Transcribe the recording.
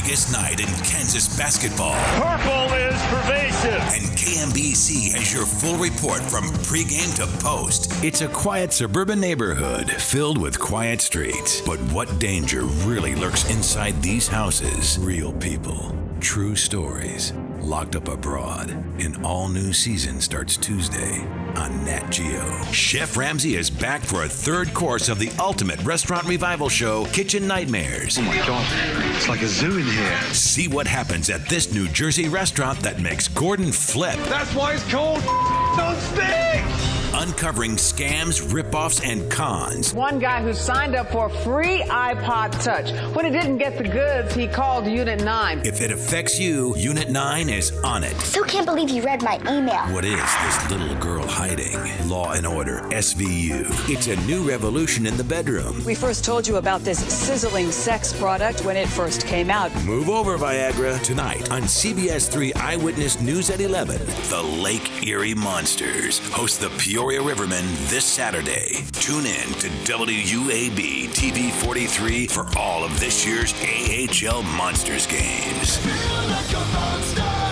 biggest night in Kansas basketball. Purple is pervasive. And KMBC has your full report from pregame to post. It's a quiet suburban neighborhood filled with quiet streets. But what danger really lurks inside these houses? Real people, true stories, locked up abroad. An all-new season starts Tuesday on Nat Geo. Chef Ramsay is back for a third course of the ultimate restaurant revival show, Kitchen Nightmares. Oh my God, it's like a zoo in here. See what happens at this New Jersey restaurant that makes Gordon flip. That's why it's called Don't Stick! Uncovering scams, ripoffs, and cons. One guy who signed up for a free iPod Touch. When he didn't get the goods, he called Unit 9. If it affects you, Unit 9 is on it. Still can't believe you read my email. What is this little girl hiding? Law and Order, SVU. It's a new revolution in the bedroom. We first told you about this sizzling sex product when it first came out. Move over, Viagra. Tonight on CBS 3 Eyewitness News at 11. The Lake Erie Monsters host the Peoria Rivermen this Saturday. Tune in to WUAB TV 43 for all of this year's AHL Monsters games. Feel like a monster.